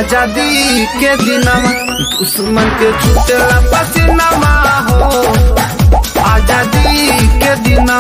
आजादी के दिनमा दुश्मन के छूटेला पसीनामा हो। आजादी के दिनमा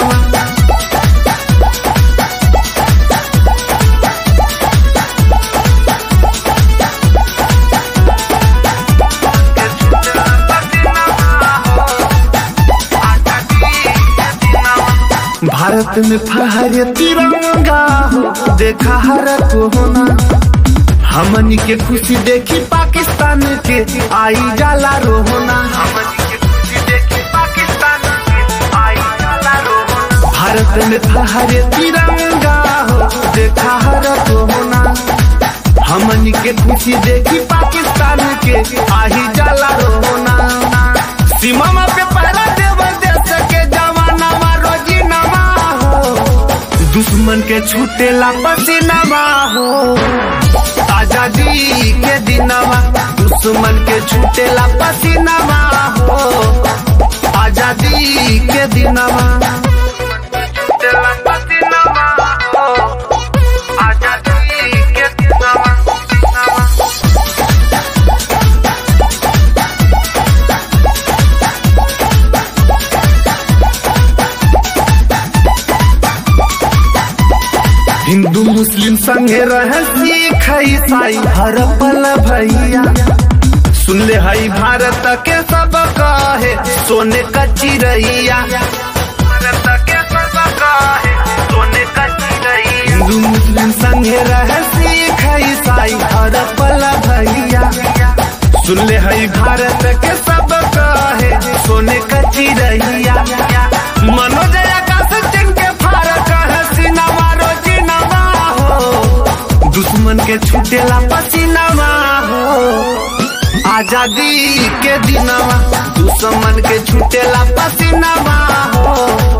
भारत में फहरे तिरंगा हो, देखा हर को होना। हमनी के खुशी देखी पाकिस्तान के आई जाला रोना। हमनी के खुशी देखी पाकिस्तान के आई जाला रोना। भारत में फहरे तिरंगा हो, देखा हर को होना। हमनी के खुशी देखी पाकिस्तान के आई जाला रोना। सीमा पे पहरा देव देश के जवाना रोजी नमा हो। दुश्मन के छूटेला पसीनामा हो। आजादी के दिनमा दुश्मन के छूटेला पसीनामा हो। आजादी के दिनमा छूटेला पसीनामा हो। आजादी के दिनमा हिंदू मुस्लिम संगे रहे सिख ईसाई हर पल भैया। सुन ले हई भारत के सब कहे सोने का चिरैया। भारत के सब कहे सोने का चिरैया। हिंदू मुस्लिम संगे रहे सिख ईसाई हर पल भैया। सुन ले हई भारत के सब कहे सोने का चिरैया। मनोज आकाश सिंह के फारक है सिनेमा रोजी दुश्मन के छूटेला पसीनामा हो। आजादी के दिनमा दुश्मन के छूटेला पसीनामा हो।